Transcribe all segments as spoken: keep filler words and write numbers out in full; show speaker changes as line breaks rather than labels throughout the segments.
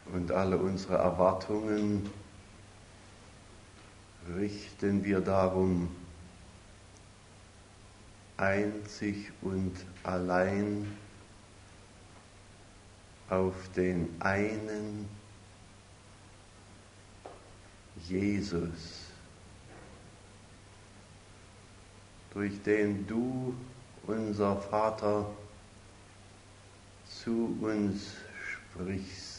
Und alle unsere Erwartungen richten wir darum einzig und allein auf den einen Jesus, durch den du, unser Vater, zu uns sprichst.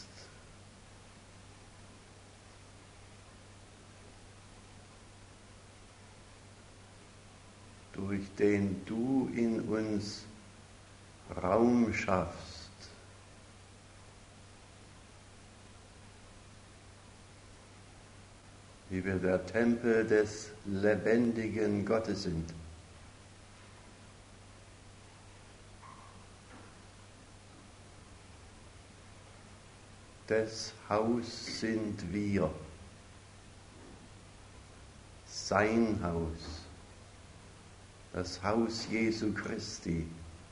Durch den du in uns Raum schaffst, wie wir der Tempel des lebendigen Gottes sind. Des Haus sind wir, sein Haus, das Haus Jesu Christi.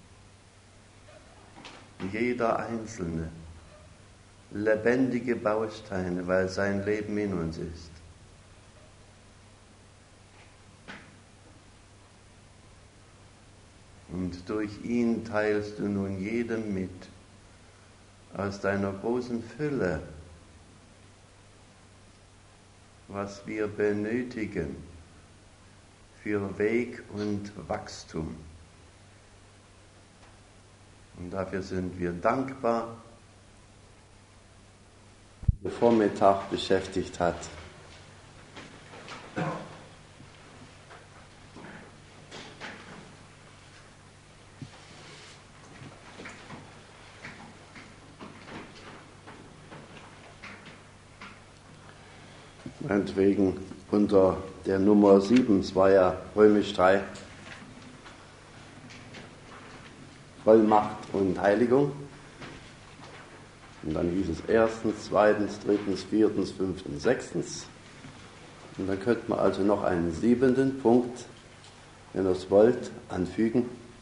Jeder Einzelne, lebendige Bausteine, weil sein Leben in uns ist. Und durch ihn teilst du nun jedem mit, aus deiner großen Fülle, was wir benötigen für Weg und Wachstum. Und dafür sind wir dankbar, der Vormittag beschäftigt hat. Meinetwegen unter der Nummer sieben, es war ja Römisch drei, Vollmacht und Heiligung. Und dann hieß es erstens, zweitens, drittens, viertens, fünftens, sechstens. Und dann könnte man also noch einen siebenten Punkt, wenn ihr es wollt, anfügen.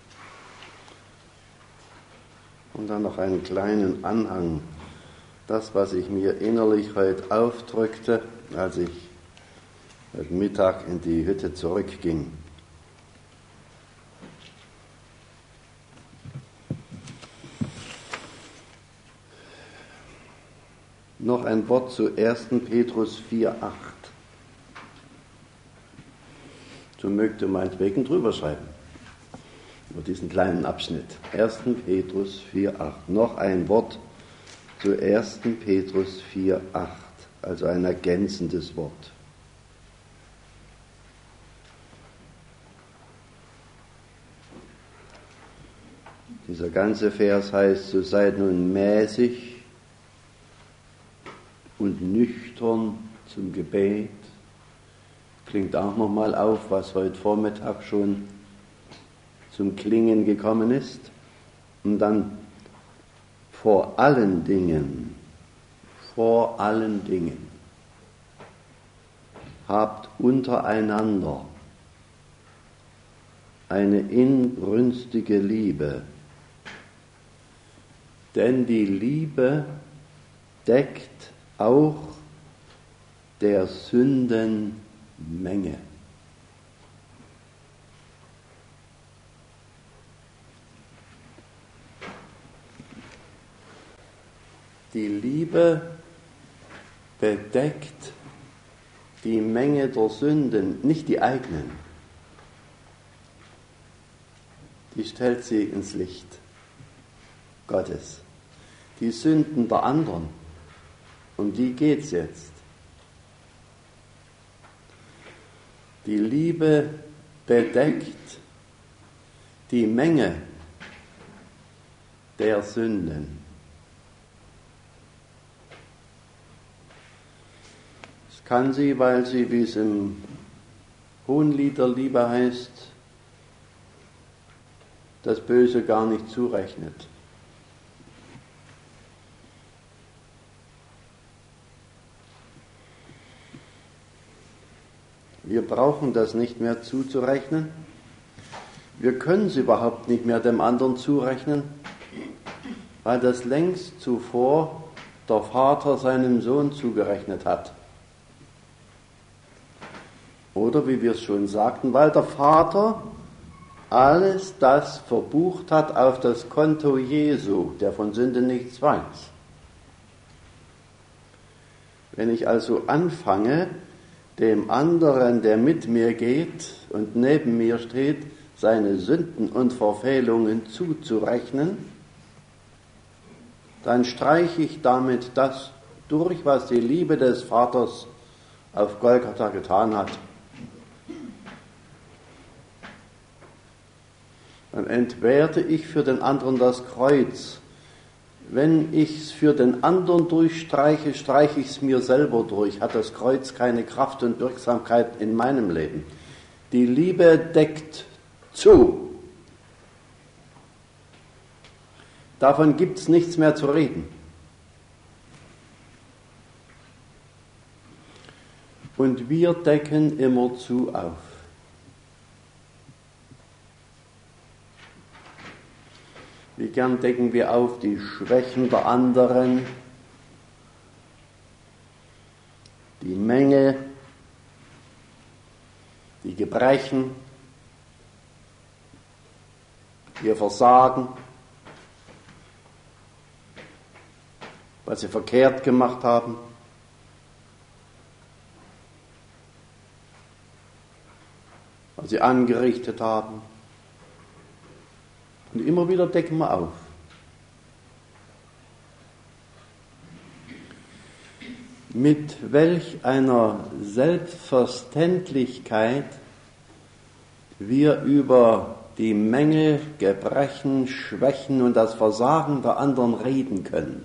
Und dann noch einen kleinen Anhang. Das, was ich mir innerlich heute aufdrückte, als ich heute Mittag in die Hütte zurückging. Noch ein Wort zu ersten Petrus vier acht. So mögt ihr meinetwegen drüber schreiben, über diesen kleinen Abschnitt. ersten Petrus vier acht. Noch ein Wort zu ersten Petrus vier acht, also ein ergänzendes Wort. Dieser ganze Vers heißt, so seid nun mäßig und nüchtern zum Gebet. Klingt auch nochmal auf, was heute Vormittag schon zum Klingen gekommen ist. Und dann vor allen Dingen, vor allen Dingen, habt untereinander eine inbrünstige Liebe, denn die Liebe deckt auch der Sünden Menge. Die Liebe bedeckt die Menge der Sünden, nicht die eigenen. Die stellt sie ins Licht Gottes. Die Sünden der anderen, um die geht's jetzt. Die Liebe bedeckt die Menge der Sünden. Das kann sie, weil sie, wie es im Hohenlied der Liebe heißt, das Böse gar nicht zurechnet. Wir brauchen das nicht mehr zuzurechnen. Wir können es überhaupt nicht mehr dem anderen zurechnen, weil das längst zuvor der Vater seinem Sohn zugerechnet hat. Oder wie wir es schon sagten, weil der Vater alles das verbucht hat auf das Konto Jesu, der von Sünde nichts weiß. Wenn ich also anfange, dem anderen, der mit mir geht und neben mir steht, seine Sünden und Verfehlungen zuzurechnen, dann streiche ich damit das durch, was die Liebe des Vaters auf Golgatha getan hat. Dann entwerte ich für den anderen das Kreuz. Wenn ich es für den anderen durchstreiche, streiche ich es mir selber durch. Hat das Kreuz keine Kraft und Wirksamkeit in meinem Leben. Die Liebe deckt zu. Davon gibt es nichts mehr zu reden. Und wir decken immer zu auf. Wie gern decken wir auf die Schwächen der anderen, die Menge, die Gebrechen, ihr Versagen, was sie verkehrt gemacht haben. Was sie angerichtet haben. Und immer wieder decken wir auf. Mit welch einer Selbstverständlichkeit wir über die Mängel, Gebrechen, Schwächen und das Versagen der anderen reden können.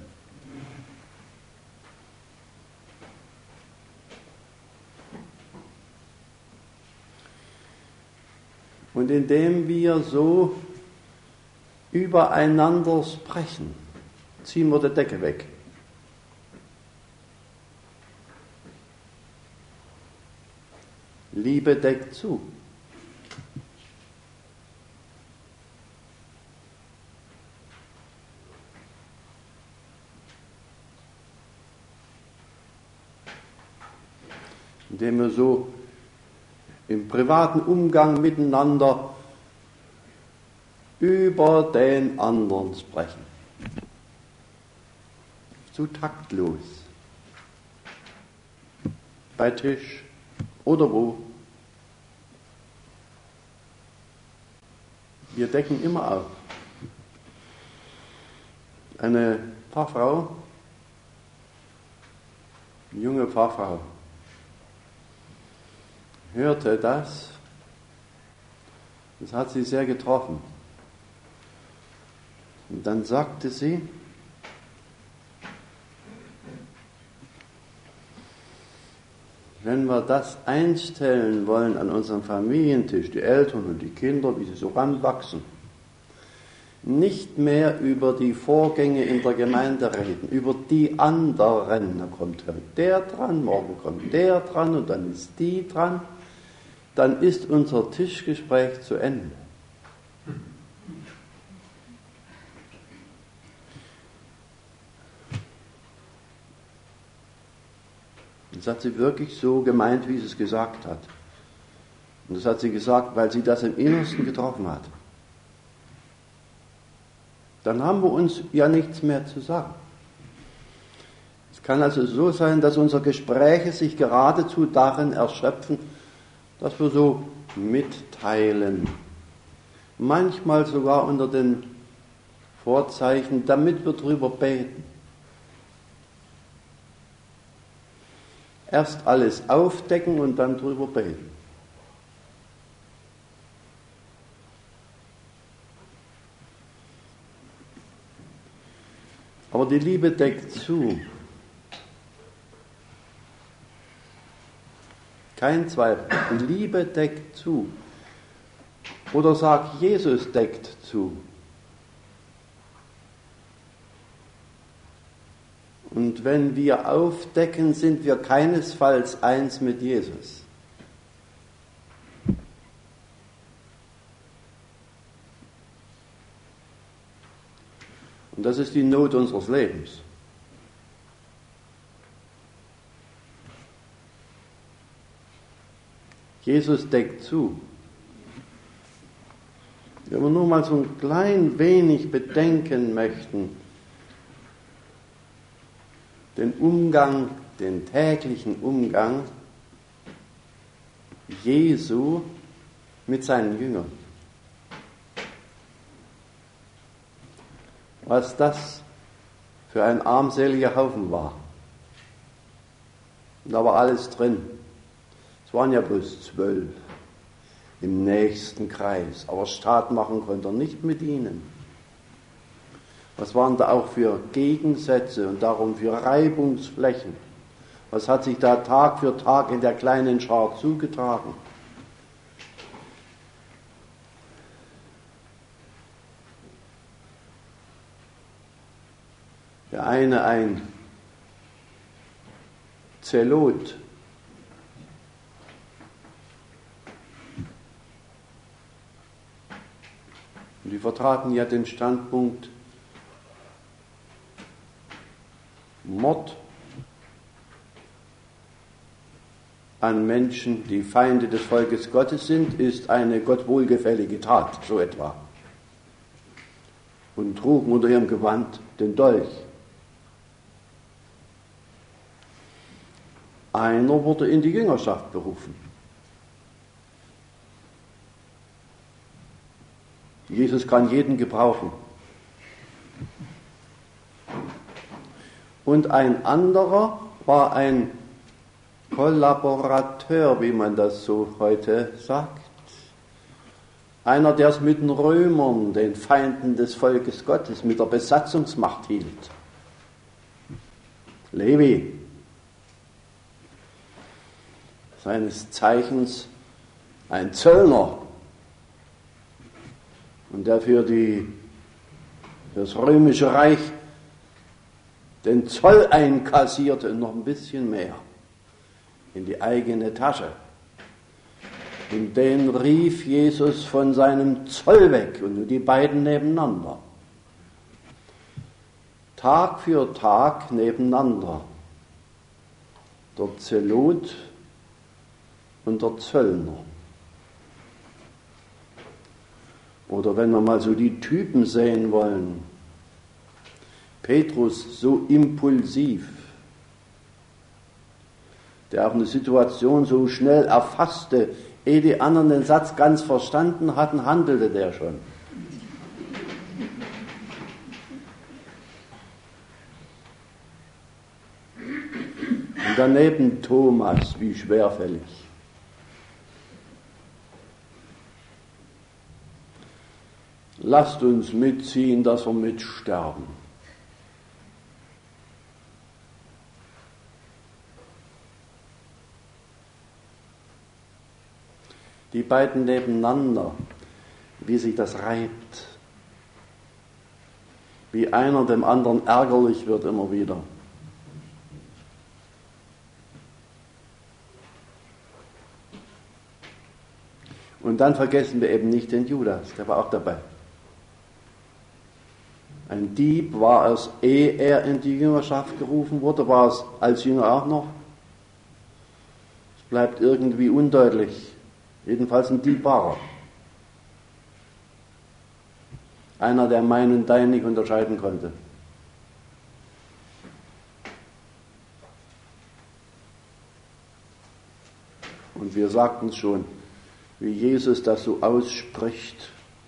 Und indem wir so übereinander sprechen, ziehen wir die Decke weg. Liebe deckt zu. Indem wir so im privaten Umgang miteinander über den anderen sprechen. Zu taktlos. Bei Tisch oder wo. Wir decken immer auf. Eine Pfarrfrau, eine junge Pfarrfrau, hörte das. Das hat sie sehr getroffen. Und dann sagte sie, wenn wir das einstellen wollen an unserem Familientisch, die Eltern und die Kinder, wie sie so ranwachsen, nicht mehr über die Vorgänge in der Gemeinde reden, über die anderen, da kommt der dran, morgen kommt der dran und dann ist die dran, dann ist unser Tischgespräch zu Ende. Das hat sie wirklich so gemeint, wie sie es gesagt hat. Und das hat sie gesagt, weil sie das im Innersten getroffen hat. Dann haben wir uns ja nichts mehr zu sagen. Es kann also so sein, dass unsere Gespräche sich geradezu darin erschöpfen, dass wir so mitteilen. Manchmal sogar unter den Vorzeichen, damit wir drüber beten. Erst alles aufdecken und dann drüber beten. Aber die Liebe deckt zu. Kein Zweifel. Die Liebe deckt zu. Oder sag, Jesus deckt zu. Und wenn wir aufdecken, sind wir keinesfalls eins mit Jesus. Und das ist die Not unseres Lebens. Jesus deckt zu. Wenn wir nur mal so ein klein wenig bedenken möchten, den Umgang, den täglichen Umgang Jesu mit seinen Jüngern. Was das für ein armseliger Haufen war. Und da war alles drin. Es waren ja bloß zwölf im nächsten Kreis, aber Staat machen konnte er nicht mit ihnen. Was waren da auch für Gegensätze und darum für Reibungsflächen? Was hat sich da Tag für Tag in der kleinen Schar zugetragen? Der eine ein Zelot, und die vertraten ja den Standpunkt Mord an Menschen, die Feinde des Volkes Gottes sind, ist eine Gott wohlgefällige Tat, so etwa. Und trugen unter ihrem Gewand den Dolch. Einer wurde in die Jüngerschaft berufen. Jesus kann jeden gebrauchen. Und ein anderer war ein Kollaborateur, wie man das so heute sagt. Einer, der es mit den Römern, den Feinden des Volkes Gottes, mit der Besatzungsmacht hielt. Levi, seines Zeichens ein Zöllner, und der für, die, für das römische Reich den Zoll einkassierte und noch ein bisschen mehr in die eigene Tasche. Und den rief Jesus von seinem Zoll weg, und die beiden nebeneinander. Tag für Tag nebeneinander. Der Zelot und der Zöllner. Oder wenn wir mal so die Typen sehen wollen, Petrus so impulsiv, der auch eine Situation so schnell erfasste, ehe die anderen den Satz ganz verstanden hatten, handelte der schon. Und daneben Thomas, wie schwerfällig. Lasst uns mitziehen, dass wir mitsterben. Die beiden nebeneinander, wie sich das reibt, wie einer dem anderen ärgerlich wird immer wieder. Und dann vergessen wir eben nicht den Judas, der war auch dabei. Ein Dieb war es, ehe er in die Jüngerschaft gerufen wurde, war es als Jünger auch noch. Es bleibt irgendwie undeutlich. Jedenfalls ein Dieb war er. Einer, der mein und dein nicht unterscheiden konnte. Und wir sagten es schon, wie Jesus das so ausspricht.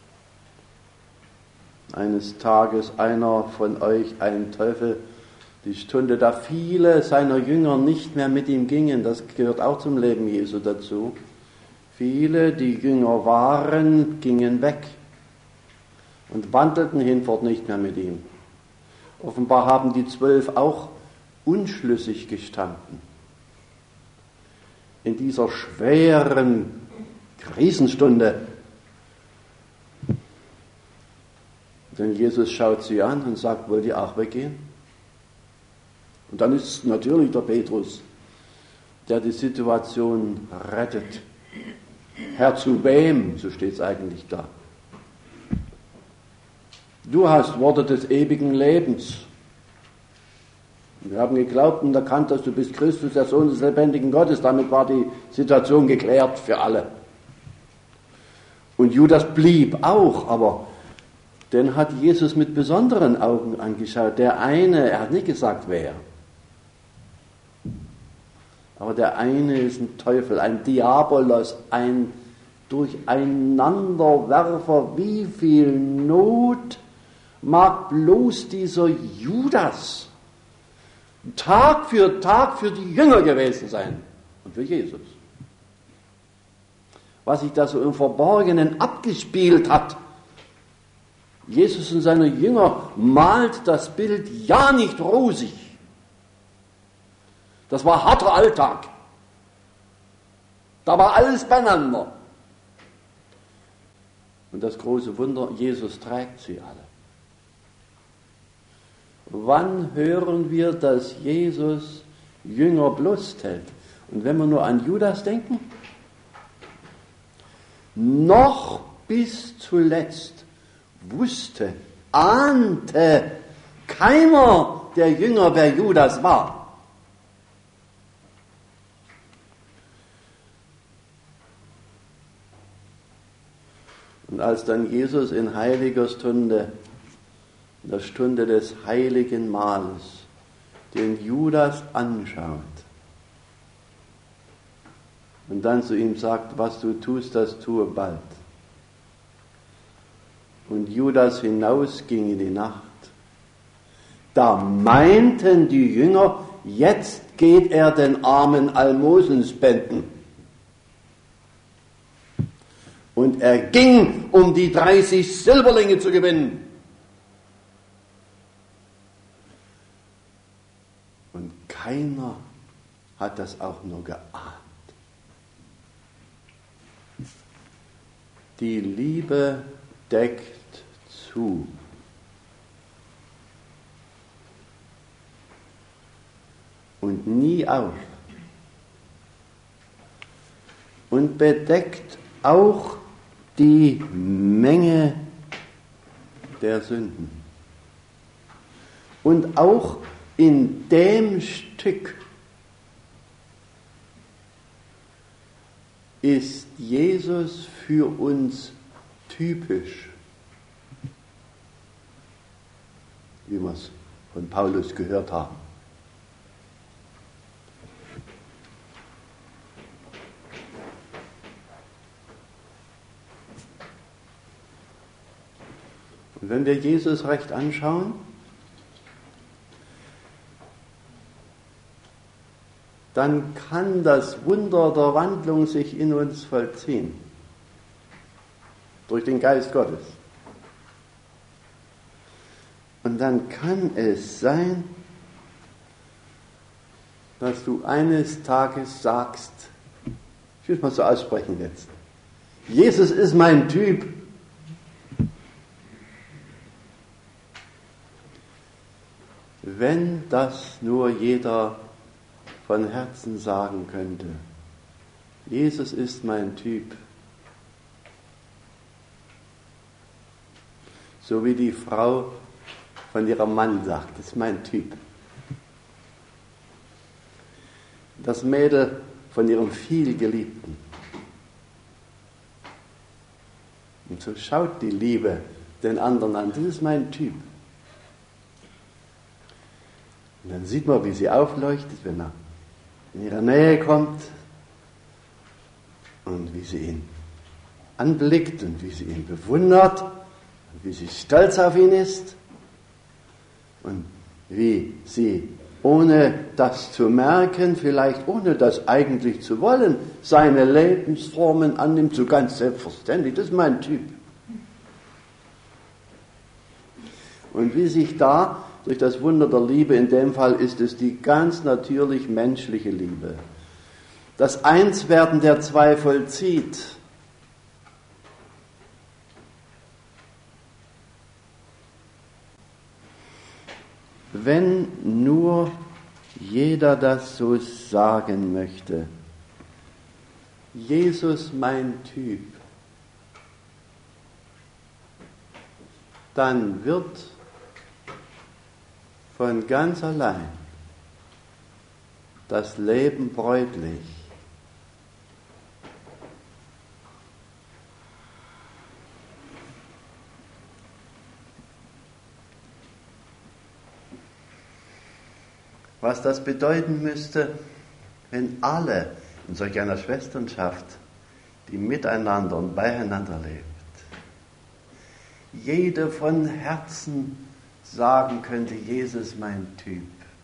Eines Tages einer von euch, ein Teufel, die Stunde, da viele seiner Jünger nicht mehr mit ihm gingen, das gehört auch zum Leben Jesu dazu. Viele, die Jünger waren, gingen weg und wandelten hinfort nicht mehr mit ihm. Offenbar haben die Zwölf auch unschlüssig gestanden. In dieser schweren Krisenstunde. Denn Jesus schaut sie an und sagt, wollt ihr auch weggehen? Und dann ist es natürlich der Petrus, der die Situation rettet. Herr, zu wem? So steht es eigentlich da. Du hast Worte des ewigen Lebens. Wir haben geglaubt und erkannt, dass du bist Christus, der Sohn des lebendigen Gottes. Damit war die Situation geklärt für alle. Und Judas blieb auch, aber den hat Jesus mit besonderen Augen angeschaut. Der eine, er hat nicht gesagt, wer. Aber der eine ist ein Teufel, ein Diabolos, ein Durcheinanderwerfer. Wie viel Not mag bloß dieser Judas Tag für Tag für die Jünger gewesen sein und für Jesus. Was sich da so im Verborgenen abgespielt hat. Jesus und seine Jünger malt das Bild ja nicht rosig. Das war harter Alltag. Da war alles beieinander. Und das große Wunder, Jesus trägt sie alle. Wann hören wir, dass Jesus Jünger bloßstellt? Und wenn wir nur an Judas denken, noch bis zuletzt wusste, ahnte keiner der Jünger, wer Judas war. Und als dann Jesus in heiliger Stunde, in der Stunde des heiligen Mahles, den Judas anschaut und dann zu ihm sagt, was du tust, das tue bald. Und Judas hinausging in die Nacht, da meinten die Jünger, jetzt geht er den Armen Almosen spenden. Und er ging, um die dreißig Silberlinge zu gewinnen. Und keiner hat das auch nur geahnt. Die Liebe deckt zu. Und nie auf. Und bedeckt auch die Menge der Sünden. Und auch in dem Stück ist Jesus für uns typisch, wie wir es von Paulus gehört haben. Und wenn wir Jesus recht anschauen, dann kann das Wunder der Wandlung sich in uns vollziehen. Durch den Geist Gottes. Und dann kann es sein, dass du eines Tages sagst, ich will es mal so aussprechen jetzt, Jesus ist mein Typ. Wenn das nur jeder von Herzen sagen könnte, Jesus ist mein Typ. So wie die Frau von ihrem Mann sagt, das ist mein Typ. Das Mädel von ihrem vielgeliebten. Und so schaut die Liebe den anderen an, das ist mein Typ. Und dann sieht man, wie sie aufleuchtet, wenn er in ihre Nähe kommt und wie sie ihn anblickt und wie sie ihn bewundert und wie sie stolz auf ihn ist und wie sie, ohne das zu merken, vielleicht ohne das eigentlich zu wollen, seine Lebensformen annimmt, so ganz selbstverständlich. Das ist mein Typ. Und wie sich da durch das Wunder der Liebe, in dem Fall ist es die ganz natürlich menschliche Liebe, das Einswerden der zwei vollzieht. Wenn nur jeder das so sagen möchte, Jesus mein Typ, dann wird von ganz allein das Leben bräutlich. Was das bedeuten müsste, wenn alle in solch einer Schwesternschaft, die miteinander und beieinander lebt, jeder von Herzen sagen könnte, Jesus mein Typ.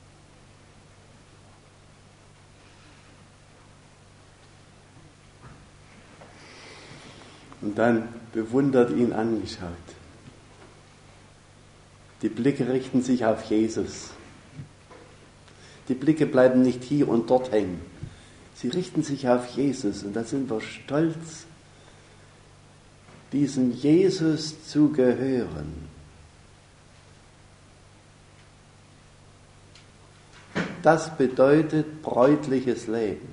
Und dann bewundert ihn angeschaut. Die Blicke richten sich auf Jesus. Die Blicke bleiben nicht hier und dort hängen. Sie richten sich auf Jesus und da sind wir stolz, diesem Jesus zu gehören. Das bedeutet bräutliches Leben.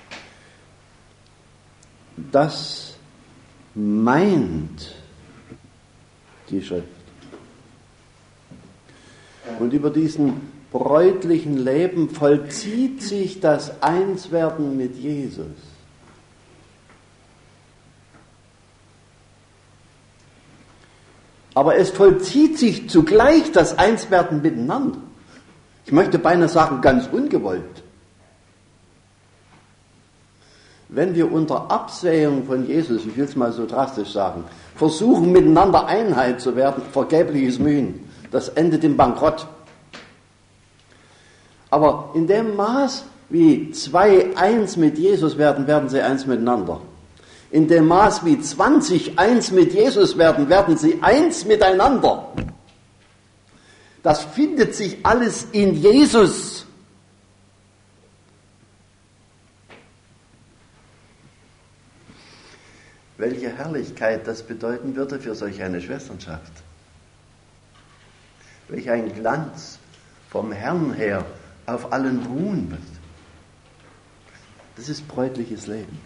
Das meint die Schrift. Und über diesen bräutlichen Leben vollzieht sich das Einswerden mit Jesus. Aber es vollzieht sich zugleich das Einswerden miteinander. Ich möchte beinahe sagen, ganz ungewollt. Wenn wir unter Absehung von Jesus, ich will es mal so drastisch sagen, versuchen miteinander Einheit zu werden, vergebliches Mühen, das endet im Bankrott. Aber in dem Maß, wie zwei eins mit Jesus werden, werden sie eins miteinander. In dem Maß, wie zwanzig eins mit Jesus werden, werden sie eins miteinander. Das findet sich alles in Jesus. Welche Herrlichkeit das bedeuten würde für solch eine Schwesternschaft. Welch ein Glanz vom Herrn her auf allen ruhen wird. Das ist bräutliches Leben.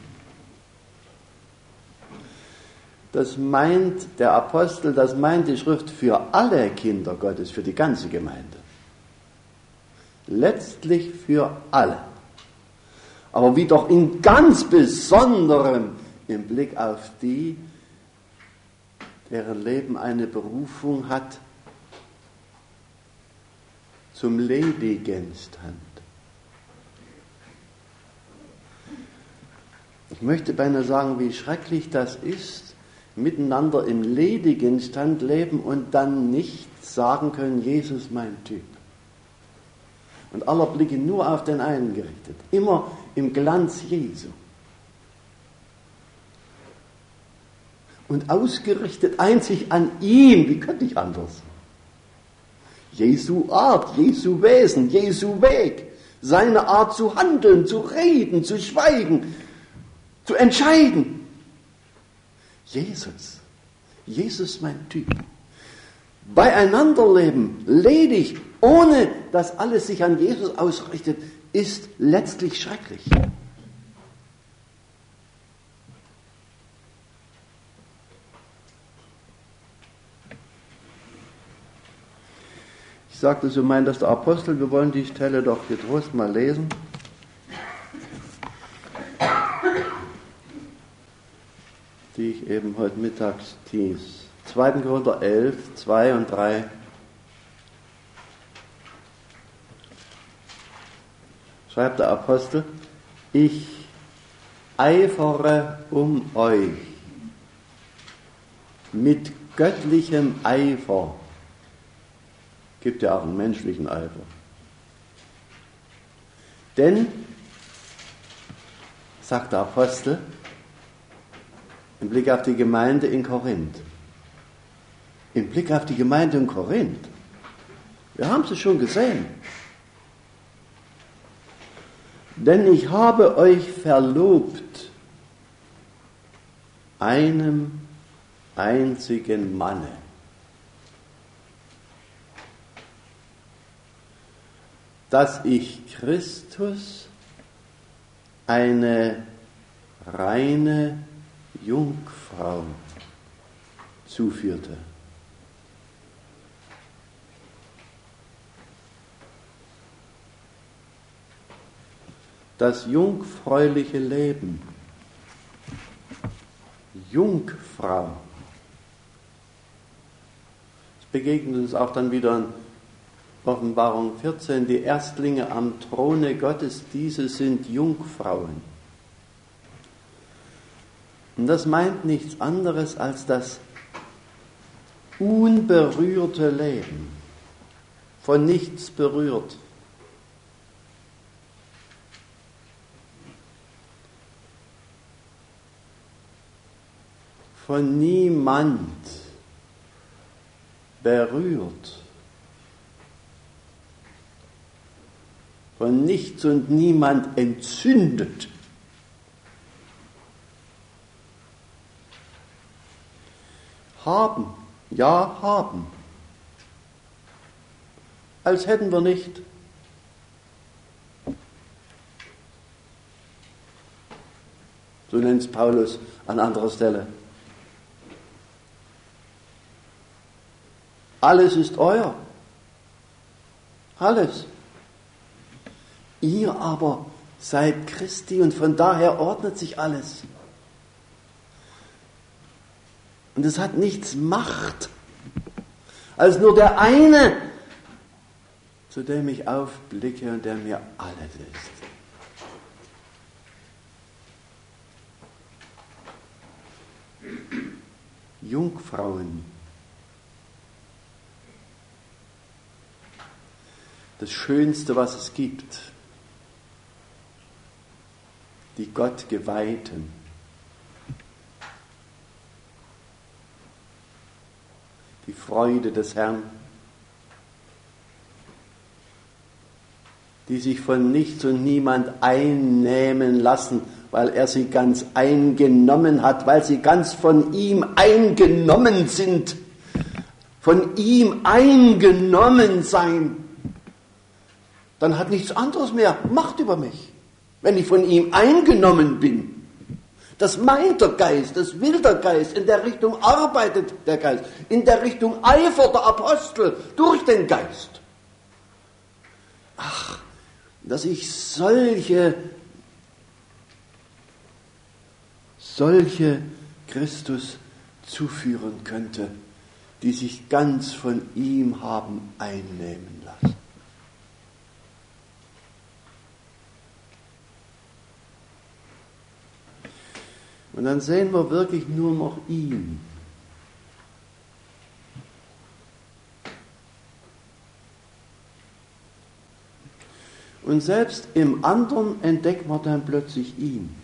Das meint der Apostel, das meint die Schrift für alle Kinder Gottes, für die ganze Gemeinde. Letztlich für alle. Aber wie doch in ganz Besonderem im Blick auf die, deren Leben eine Berufung hat zum ledigen Stand. Ich möchte beinahe sagen, wie schrecklich das ist, miteinander im ledigen Stand leben und dann nicht sagen können, Jesus mein Typ. Und aller Blicke nur auf den einen gerichtet, immer im Glanz Jesu. Und ausgerichtet einzig an ihm, wie könnte ich anders? Jesu Art, Jesu Wesen, Jesu Weg, seine Art zu handeln, zu reden, zu schweigen, zu entscheiden. Jesus, Jesus mein Typ. Beieinander leben, ledig, ohne dass alles sich an Jesus ausrichtet, ist letztlich schrecklich. Ich sagte, so meint das der Apostel, wir wollen die Stelle doch getrost mal lesen. Die ich eben heute mittags hieß. zweiter Korinther elf, zwei und drei. Schreibt der Apostel, ich eifere um euch mit göttlichem Eifer. Gibt ja auch einen menschlichen Eifer. Denn, sagt der Apostel, im Blick auf die Gemeinde in Korinth, im Blick auf die Gemeinde in Korinth, wir haben es schon gesehen, denn ich habe euch verlobt einem einzigen Manne. Dass ich Christus eine reine Jungfrau zuführte. das jungfräuliche Leben. Jungfrau. Es begegnet uns auch dann wieder in Offenbarung vierzehn, die Erstlinge am Throne Gottes, diese sind Jungfrauen. Und das meint nichts anderes als das unberührte Leben, von nichts berührt. Von niemand berührt. Von nichts und niemand entzündet. Haben, ja haben. Als hätten wir nicht. So nennt es Paulus an anderer Stelle. Alles ist euer. Alles. Ihr aber seid Christi und von daher ordnet sich alles. Und es hat nichts Macht, als nur der eine, zu dem ich aufblicke und der mir alles ist. Jungfrauen. Das Schönste, was es gibt. Die Gottgeweihten. Die Freude des Herrn. Die sich von nichts und niemand einnehmen lassen, weil er sie ganz eingenommen hat, weil sie ganz von ihm eingenommen sind. Von ihm eingenommen sein. Dann hat nichts anderes mehr Macht über mich, wenn ich von ihm eingenommen bin. Das meint der Geist, das will der Geist, in der Richtung arbeitet der Geist, in der Richtung eifert der Apostel durch den Geist. Ach, dass ich solche, solche Christus zuführen könnte, die sich ganz von ihm haben einnehmen lassen. Und dann sehen wir wirklich nur noch ihn. Und selbst im anderen entdecken wir dann plötzlich ihn.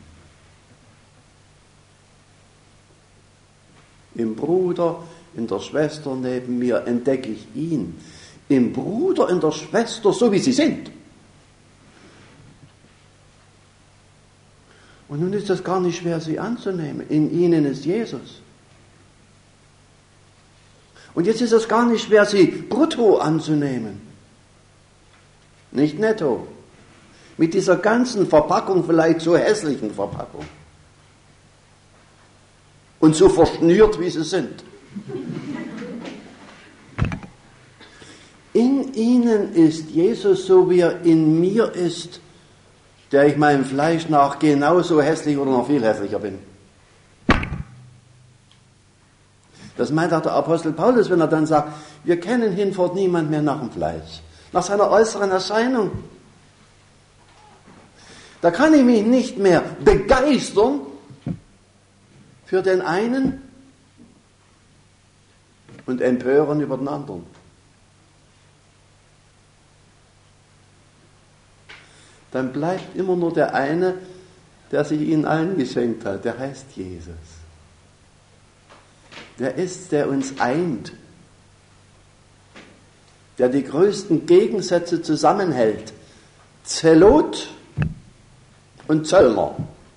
Im Bruder, in der Schwester neben mir entdecke ich ihn. Im Bruder, in der Schwester, so wie sie sind. Und nun ist es gar nicht schwer, sie anzunehmen. In ihnen ist Jesus. Und jetzt ist es gar nicht schwer, sie brutto anzunehmen. Nicht netto. Mit dieser ganzen Verpackung, vielleicht so hässlichen Verpackung. Und so verschnürt, wie sie sind. In ihnen ist Jesus, so wie er in mir ist, der ich meinem Fleisch nach genauso hässlich oder noch viel hässlicher bin. Das meint auch der Apostel Paulus, wenn er dann sagt, wir kennen hinfort niemand mehr nach dem Fleisch, nach seiner äußeren Erscheinung. Da kann ich mich nicht mehr begeistern für den einen und empören über den anderen. Dann bleibt immer nur der eine, der sich ihnen allen geschenkt hat. Der heißt Jesus. Der ist, der uns eint. Der die größten Gegensätze zusammenhält. Zelot und Zöllner.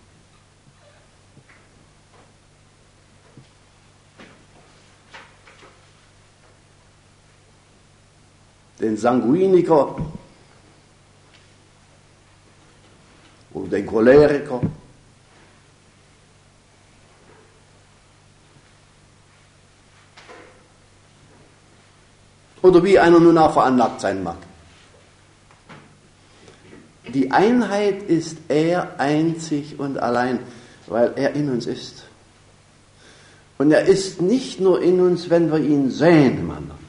Den Sanguiniker oder den Choleriker. Oder wie einer nun auch veranlagt sein mag. Die Einheit ist er einzig und allein, weil er in uns ist. Und er ist nicht nur in uns, wenn wir ihn sehen im anderen.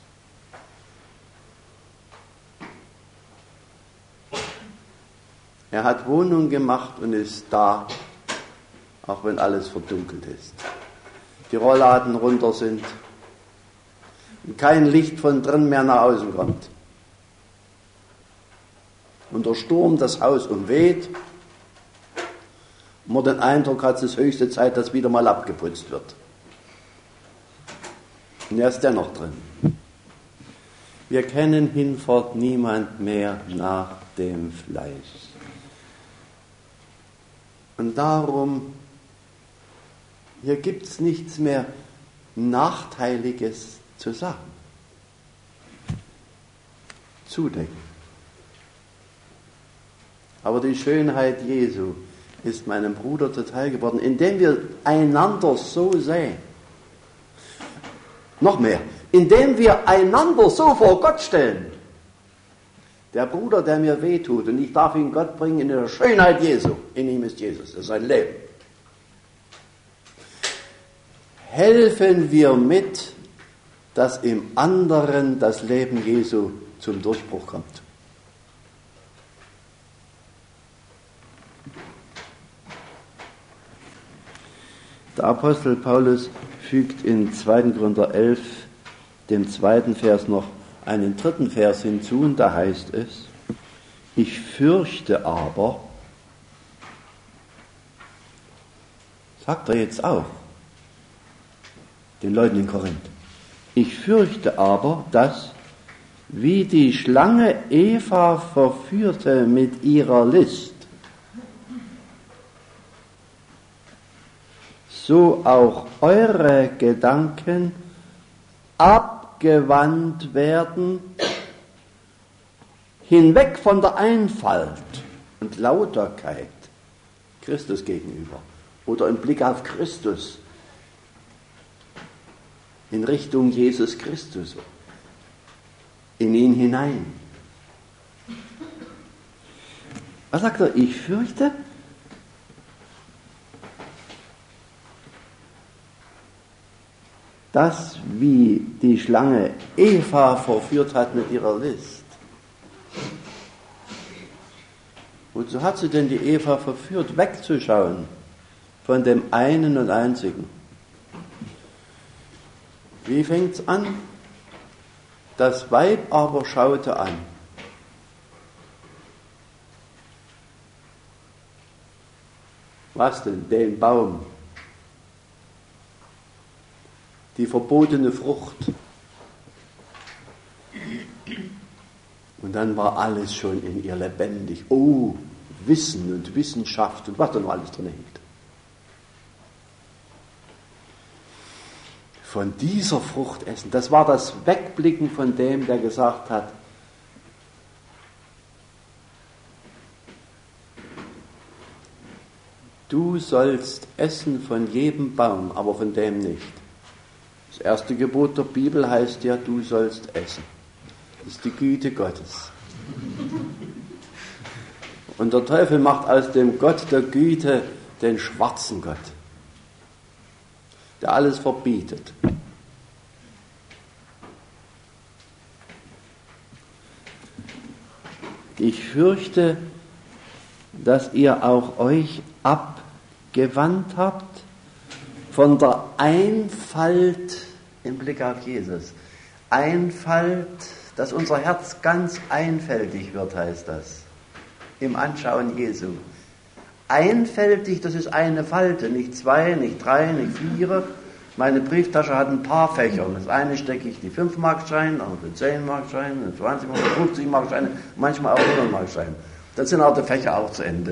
Er hat Wohnung gemacht und ist da, auch wenn alles verdunkelt ist. Die Rollladen runter sind und kein Licht von drin mehr nach außen kommt. Und der Sturm das Haus umweht und man den Eindruck hat, es ist höchste Zeit, dass wieder mal abgeputzt wird. Und er ist dennoch drin. Wir kennen hinfort niemand mehr nach dem Fleisch. Und darum, hier gibt es nichts mehr Nachteiliges zu sagen. Zudecken. Aber die Schönheit Jesu ist meinem Bruder zuteil geworden, indem wir einander so sehen. Noch mehr, indem wir einander so vor Gott stellen. Der Bruder, der mir wehtut, und ich darf ihn Gott bringen in der Schönheit Jesu. In ihm ist Jesus, das ist sein Leben. Helfen wir mit, dass im anderen das Leben Jesu zum Durchbruch kommt. Der Apostel Paulus fügt in zweiten Korinther elf, dem zweiten Vers, noch einen dritten Vers hinzu, und da heißt es: Ich fürchte aber, sagt er jetzt auch den Leuten in Korinth, ich fürchte aber, dass, wie die Schlange Eva verführte mit ihrer List, so auch eure Gedanken abgewandt werden, hinweg von der Einfalt und Lauterkeit Christus gegenüber oder im Blick auf Christus, in Richtung Jesus Christus, in ihn hinein. Was sagt er? Ich fürchte, dass, wie die Schlange Eva verführt hat mit ihrer List. Wozu hat sie denn die Eva verführt, wegzuschauen von dem einen und einzigen? Wie fängt's an? Das Weib aber schaute an. Was denn? Den Baum. Die verbotene Frucht. Und dann war alles schon in ihr lebendig. Oh, Wissen und Wissenschaft und was da noch alles drin hängt. Von dieser Frucht essen, das war das Wegblicken von dem, der gesagt hat, du sollst essen von jedem Baum, aber von dem nicht. Das erste Gebot der Bibel heißt ja, du sollst essen. Das ist die Güte Gottes. Und der Teufel macht aus dem Gott der Güte den schwarzen Gott, der alles verbietet. Ich fürchte, dass ihr auch euch abgewandt habt von der Einfalt im Blick auf Jesus. Einfalt, dass unser Herz ganz einfältig wird, heißt das, im Anschauen Jesu. Einfältig, das ist eine Falte, nicht zwei, nicht drei, nicht vier. Meine Brieftasche hat ein paar Fächer. Das eine stecke ich die fünf Mark Scheine, also den zehn Mark Scheine, den zwanzig Mark, fünfzig Mark Scheine, manchmal auch hundert Mark Scheine. Dann sind auch die Fächer auch zu Ende.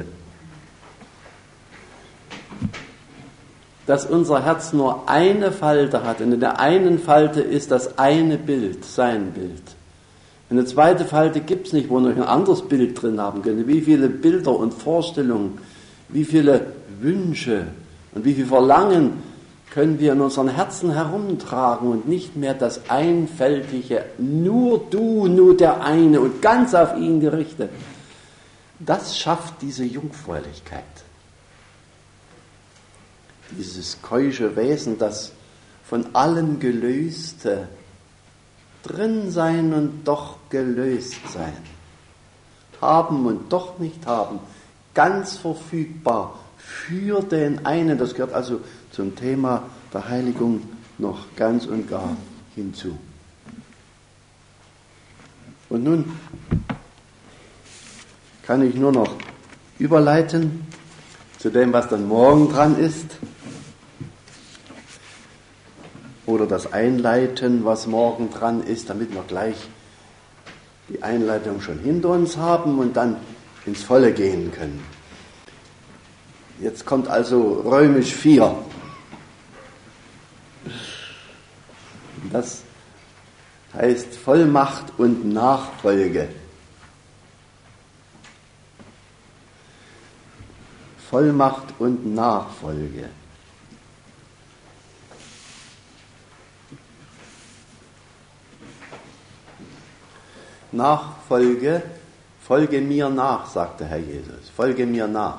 Dass unser Herz nur eine Falte hat, und in der einen Falte ist das eine Bild, sein Bild. Eine zweite Falte gibt es nicht, wo wir noch ein anderes Bild drin haben können. Wie viele Bilder und Vorstellungen, wie viele Wünsche und wie viel Verlangen können wir in unseren Herzen herumtragen und nicht mehr das Einfältige, nur du, nur der eine und ganz auf ihn gerichtet. Das schafft diese Jungfräulichkeit. Dieses keusche Wesen, das von allem Gelöste drin sein und doch gelöst sein. Haben und doch nicht haben. Ganz verfügbar für den einen. Das gehört also zum Thema der Heiligung noch ganz und gar hinzu. Und nun kann ich nur noch überleiten zu dem, was dann morgen dran ist. Oder das Einleiten, was morgen dran ist, damit wir gleich die Einleitung schon hinter uns haben und dann ins Volle gehen können. Jetzt kommt also römisch vier. Das heißt Vollmacht und Nachfolge. Vollmacht und Nachfolge. Nachfolge, folge mir nach, sagte Herr Jesus. Folge mir nach.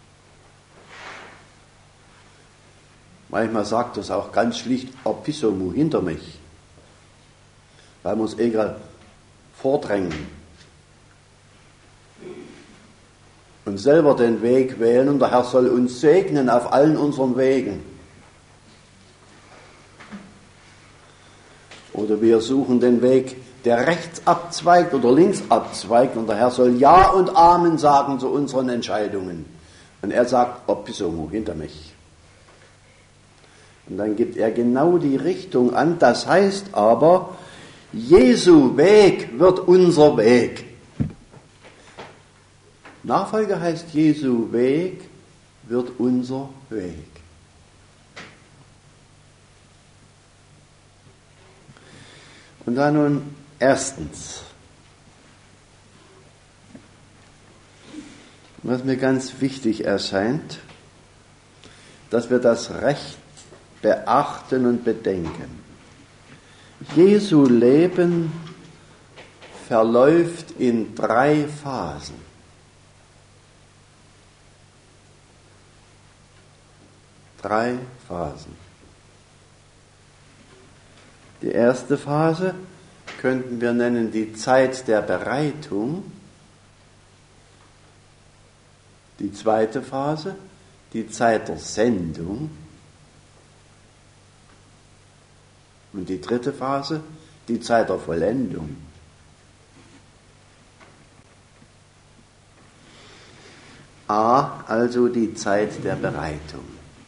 Manchmal sagt es auch ganz schlicht, Opisomu, hinter mich. Weil wir es eh gerade vordrängen. Und selber den Weg wählen und der Herr soll uns segnen auf allen unseren Wegen. Oder wir suchen den Weg, der rechts abzweigt oder links abzweigt und der Herr soll Ja und Amen sagen zu unseren Entscheidungen. Und er sagt, Opisomu, hinter mich. Und dann gibt er genau die Richtung an. Das heißt aber, Jesu Weg wird unser Weg. Nachfolge heißt, Jesu Weg wird unser Weg. Und dann nun erstens, was mir ganz wichtig erscheint, dass wir das Recht beachten und bedenken. Jesu Leben verläuft in drei Phasen. Drei Phasen. Die erste Phase könnten wir nennen die Zeit der Bereitung. Die zweite Phase, die Zeit der Sendung. Und die dritte Phase, die Zeit der Vollendung. A, also die Zeit der Bereitung.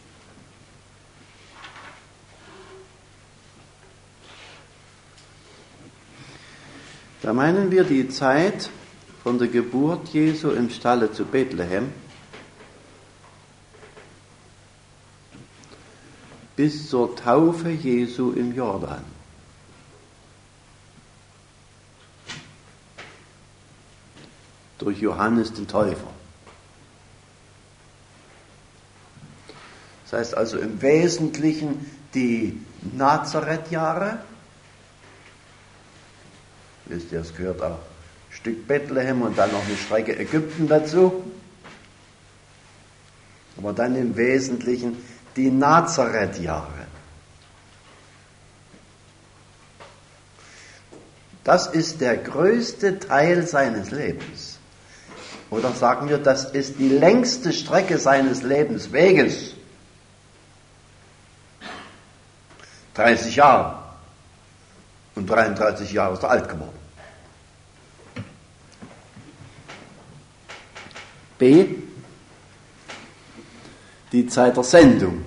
Da meinen wir die Zeit von der Geburt Jesu im Stalle zu Bethlehem bis zur Taufe Jesu im Jordan. Durch Johannes den Täufer. Das heißt also im Wesentlichen die Nazareth-Jahre. Wisst ihr, es gehört auch ein Stück Bethlehem und dann noch eine Strecke Ägypten dazu. Aber dann im Wesentlichen die Nazareth-Jahre. Das ist der größte Teil seines Lebens. Oder sagen wir, das ist die längste Strecke seines Lebensweges. dreißig Jahre. Und dreiunddreißig Jahre ist er alt geworden. B. Die Zeit der Sendung.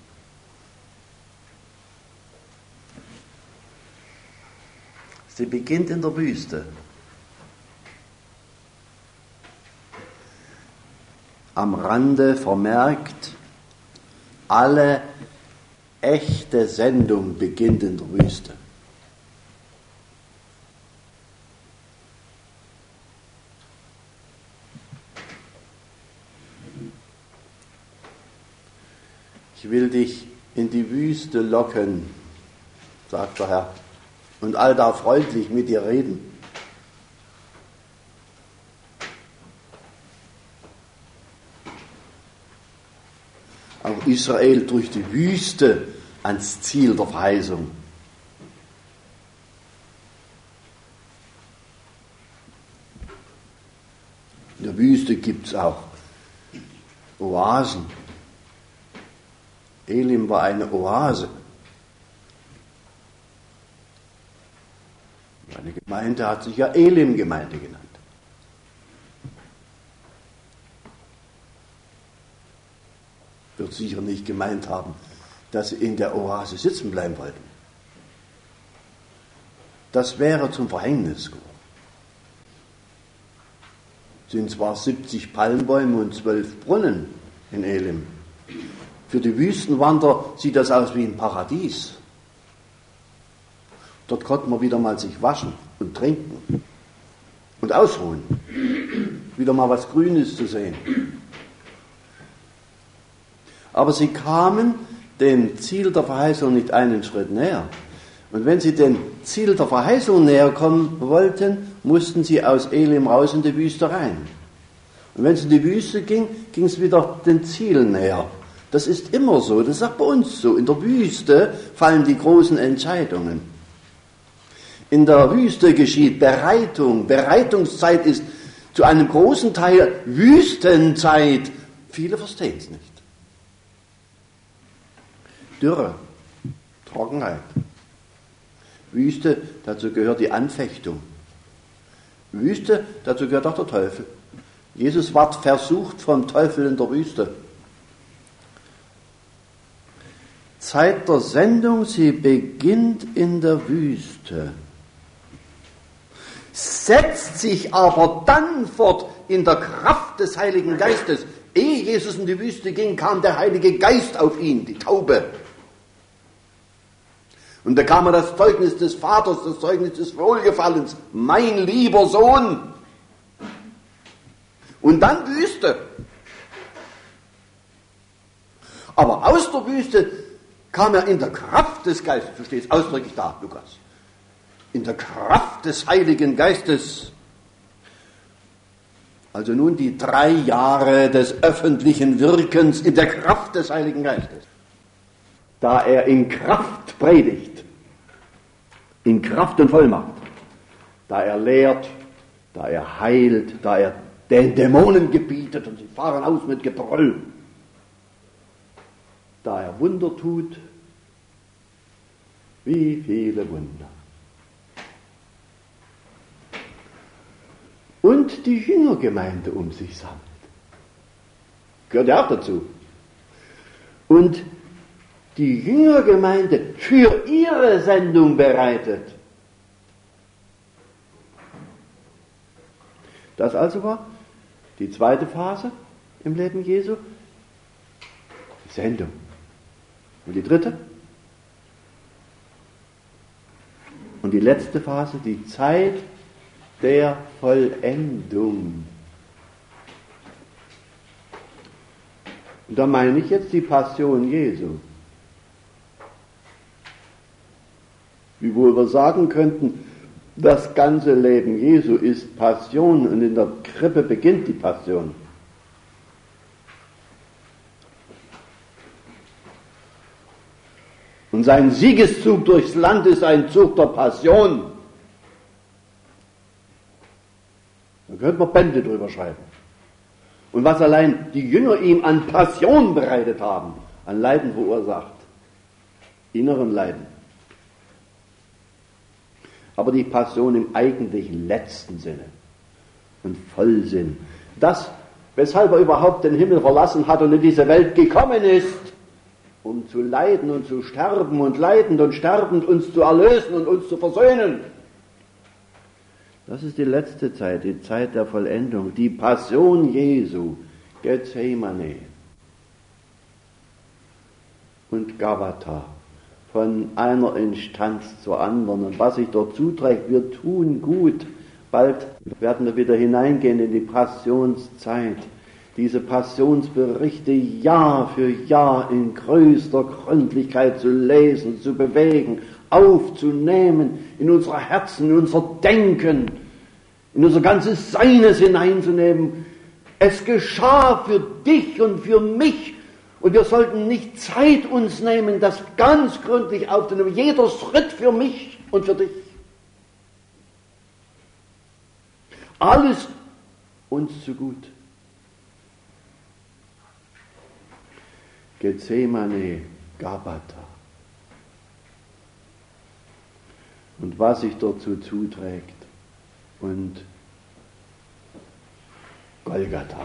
Sie beginnt in der Wüste. Am Rande vermerkt, alle echte Sendung beginnt in der Wüste. Ich will dich in die Wüste locken, sagt der Herr, und allda freundlich mit dir reden. auch Israel durch die Wüste ans Ziel der Verheißung. In der Wüste gibt es auch Oasen. Elim war eine Oase. Eine Gemeinde hat sich ja Elim-Gemeinde genannt. Wird sicher nicht gemeint haben, dass sie in der Oase sitzen bleiben wollten. Das wäre zum Verhängnis geworden. Es sind zwar siebzig Palmbäume und zwölf Brunnen in Elim. Für die Wüstenwanderer sieht das aus wie ein Paradies. Dort konnte man wieder mal sich waschen und trinken und ausruhen. Wieder mal was Grünes zu sehen. Aber sie kamen dem Ziel der Verheißung nicht einen Schritt näher. Und wenn sie dem Ziel der Verheißung näher kommen wollten, mussten sie aus Elim raus in die Wüste rein. Und wenn es in die Wüste ging, ging es wieder dem Ziel näher. Das ist immer so, das ist auch bei uns so. In der Wüste fallen die großen Entscheidungen. In der Wüste geschieht Bereitung. Bereitungszeit ist zu einem großen Teil Wüstenzeit. Viele verstehen es nicht. Dürre, Trockenheit. Wüste, dazu gehört die Anfechtung. Wüste, dazu gehört auch der Teufel. Jesus ward versucht vom Teufel in der Wüste. Zeit der Sendung, sie beginnt in der Wüste, setzt sich aber dann fort in der Kraft des Heiligen Geistes. Ehe Jesus in die Wüste ging, kam der Heilige Geist auf ihn, die Taube. Und da kam er das Zeugnis des Vaters, das Zeugnis des Wohlgefallens, mein lieber Sohn. Und dann Wüste. Aber aus der Wüste kam er in der Kraft des Geistes, du stehst ausdrücklich da, Lukas, in der Kraft des Heiligen Geistes. Also nun die drei Jahre des öffentlichen Wirkens in der Kraft des Heiligen Geistes. Da er in Kraft predigt, in Kraft und Vollmacht, da er lehrt, da er heilt, da er den Dämonen gebietet und sie fahren aus mit Gebrüll, da er Wunder tut, wie viele Wunder. Und die Jüngergemeinde um sich sammelt. Gehört ja auch dazu. Und die Jüngergemeinde für ihre Sendung bereitet. Das also war die zweite Phase im Leben Jesu, die Sendung. Und die dritte und die letzte Phase, die Zeit der Vollendung. Und da meine ich jetzt die Passion Jesu. Wiewohl wir sagen könnten, das ganze Leben Jesu ist Passion und in der Krippe beginnt die Passion. Und sein Siegeszug durchs Land ist ein Zug der Passion. Da könnte man Bände drüber schreiben. Und was allein die Jünger ihm an Passion bereitet haben, an Leiden verursacht, inneren Leiden. Aber die Passion im eigentlichen letzten Sinne und Vollsinn. Das, weshalb er überhaupt den Himmel verlassen hat und in diese Welt gekommen ist, um zu leiden und zu sterben und leidend und sterbend uns zu erlösen und uns zu versöhnen. Das ist die letzte Zeit, die Zeit der Vollendung, die Passion Jesu, Gethsemane und Gabbatha, von einer Instanz zur anderen. Und was sich dort zuträgt, wir tun gut. Bald werden wir wieder hineingehen in die Passionszeit. Diese Passionsberichte Jahr für Jahr in größter Gründlichkeit zu lesen, zu bewegen, aufzunehmen, in unsere Herzen, in unser Denken, in unser ganzes Seines hineinzunehmen. Es geschah für dich und für mich Und wir sollten nicht Zeit uns nehmen, das ganz gründlich aufzunehmen. Jeder Schritt für mich und für dich. Alles uns zu gut. Gethsemane, Gabata. Und was sich dazu zuträgt. Und Golgatha.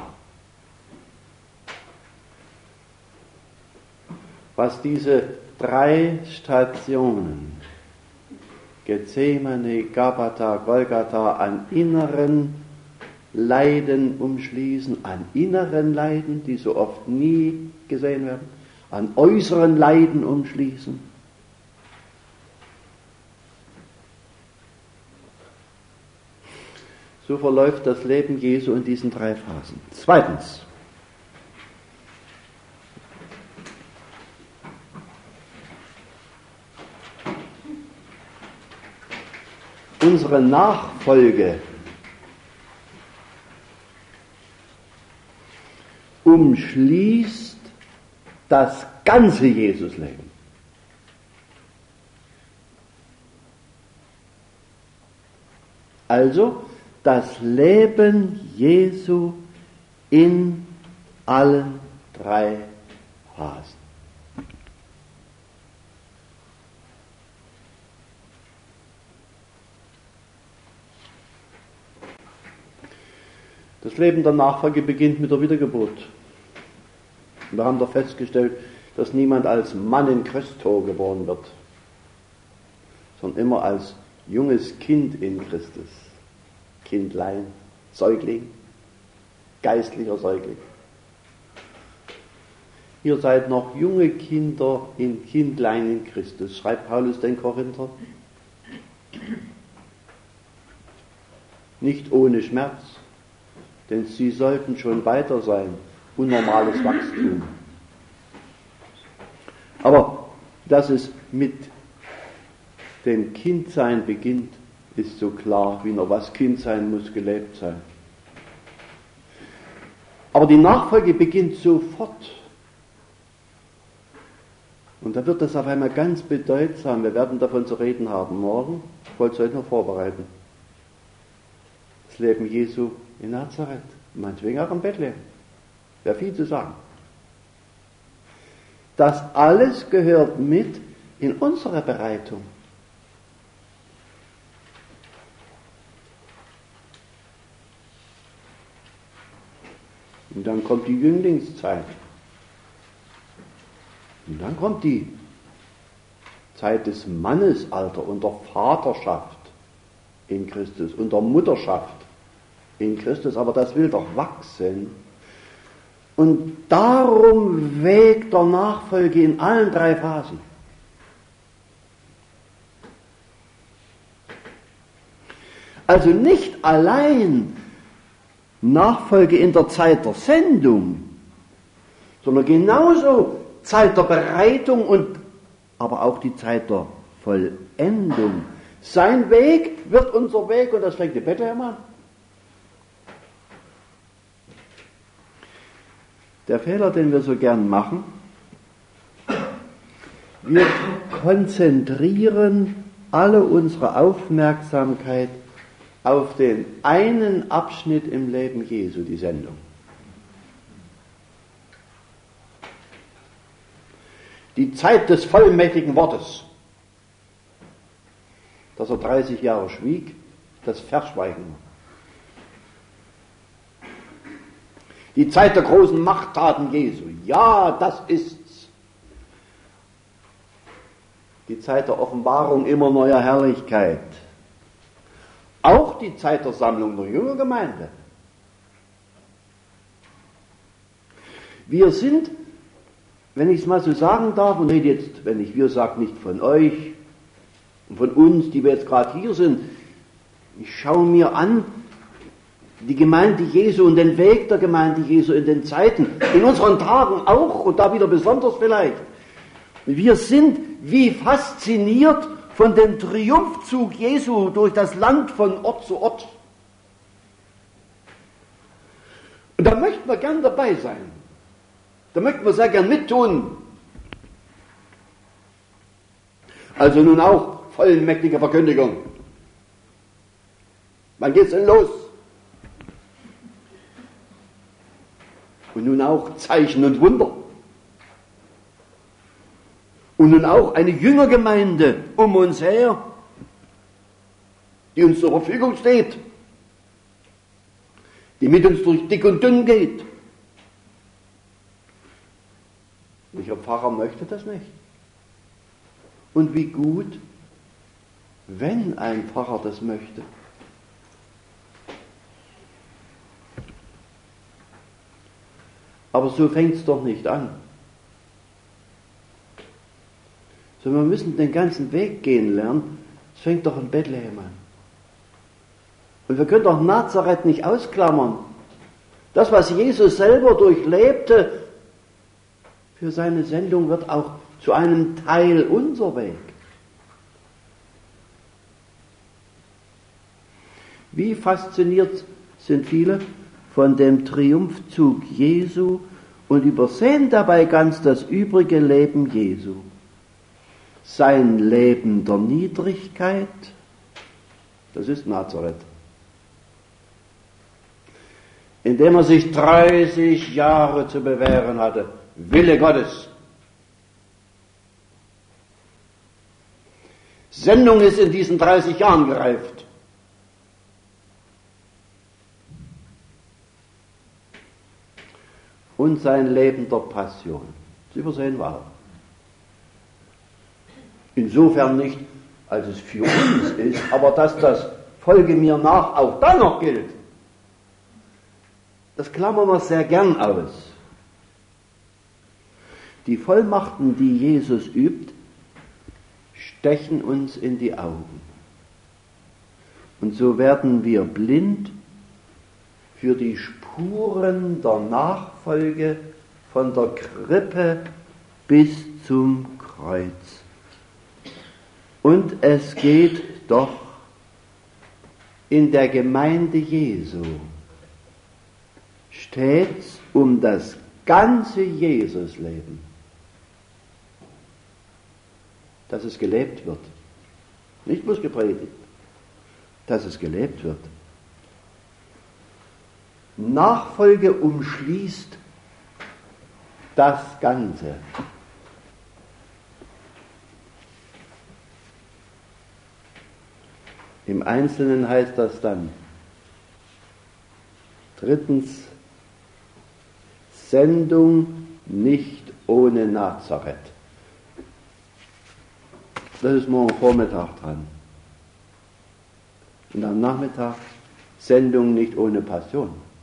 Was diese drei Stationen, Gethsemane, Gabata, Golgatha, an inneren Leiden umschließen, an inneren Leiden, die so oft nie gesehen werden, an äußeren Leiden umschließen. So verläuft das Leben Jesu in diesen drei Phasen. Zweitens. Unsere Nachfolge umschließt das ganze Jesusleben. Also das Leben Jesu in allen drei Phasen. Das Leben der Nachfolge beginnt mit der Wiedergeburt. Wir haben doch festgestellt, dass niemand als Mann in Christo geboren wird, sondern immer als junges Kind in Christus. Kindlein, Säugling, geistlicher Säugling. Ihr seid noch junge Kinder in Kindlein in Christus, schreibt Paulus den Korinther. Nicht ohne Schmerz, denn sie sollten schon weiter sein, unnormales Wachstum. Aber dass es mit dem Kindsein beginnt, ist so klar, wie nur was Kind sein muss, gelebt sein. Aber die Nachfolge beginnt sofort. Und da wird das auf einmal ganz bedeutsam. Wir werden davon zu reden haben morgen. Ich wollte es heute noch vorbereiten. Das Leben Jesu in Nazareth, meinetwegen auch in Bethlehem. Wäre viel zu sagen. Das alles gehört mit in unsere Bereitung. Und dann kommt die Jünglingszeit. Und dann kommt die Zeit des Mannesalters und der Vaterschaft in Christus und der Mutterschaft in Christus. Aber das will doch wachsen. Und darum Weg der Nachfolge in allen drei Phasen. Also nicht allein Nachfolge in der Zeit der Sendung, sondern genauso Zeit der Bereitung und aber auch die Zeit der Vollendung. Sein Weg wird unser Weg und das fängt in Bethlehem an. Der Fehler, den wir so gern machen, wir konzentrieren alle unsere Aufmerksamkeit auf den einen Abschnitt im Leben Jesu, die Sendung. Die Zeit des vollmächtigen Wortes, dass er dreißig Jahre schwieg, das Verschweigen. Die Zeit der großen Machttaten Jesu, ja, das ist's. Die Zeit der Offenbarung immer neuer Herrlichkeit. Auch die Zeit der Sammlung der Jüngergemeinde. Wir sind, wenn ich es mal so sagen darf, und rede jetzt, wenn ich wir sage, nicht von euch und von uns, die wir jetzt gerade hier sind, ich schaue mir an, die Gemeinde Jesu und den Weg der Gemeinde Jesu in den Zeiten, in unseren Tagen auch und da wieder besonders vielleicht. Wir sind wie fasziniert von dem Triumphzug Jesu durch das Land von Ort zu Ort. Und da möchten wir gern dabei sein. Da möchten wir sehr gern mittun. Also nun auch vollmächtige Verkündigung. Wann geht's denn los? Und nun auch Zeichen und Wunder. Und nun auch eine Jüngergemeinde um uns her, die uns zur Verfügung steht, die mit uns durch dick und dünn geht. Welcher Pfarrer möchte das nicht? Und wie gut, wenn ein Pfarrer das möchte. Aber so fängt es doch nicht an. Sondern wir müssen den ganzen Weg gehen lernen. Es fängt doch in Bethlehem an. Und wir können doch Nazareth nicht ausklammern. Das, was Jesus selber durchlebte, für seine Sendung wird auch zu einem Teil unser Weg. Wie fasziniert sind viele von dem Triumphzug Jesu und übersehen dabei ganz das übrige Leben Jesu. Sein Leben der Niedrigkeit, das ist Nazareth. Indem er sich dreißig Jahre zu bewähren hatte, Wille Gottes. Sendung ist in diesen dreißig Jahren gereift. Und sein Leben der Passion. Das übersehen wir auch. Insofern nicht, als es für uns ist, aber dass das Folge mir nach auch dann noch gilt. Das klammern wir sehr gern aus. Die Vollmachten, die Jesus übt, stechen uns in die Augen. Und so werden wir blind für die Spuren der Nachfolge von der Krippe bis zum Kreuz. Und es geht doch in der Gemeinde Jesu stets um das ganze Jesusleben, dass es gelebt wird. Nicht bloß gepredigt, dass es gelebt wird. Nachfolge umschließt das Ganze. Im Einzelnen heißt das dann drittens, Sendung nicht ohne Nazareth. Das ist morgen Vormittag dran. Und am Nachmittag Sendung nicht ohne Passion.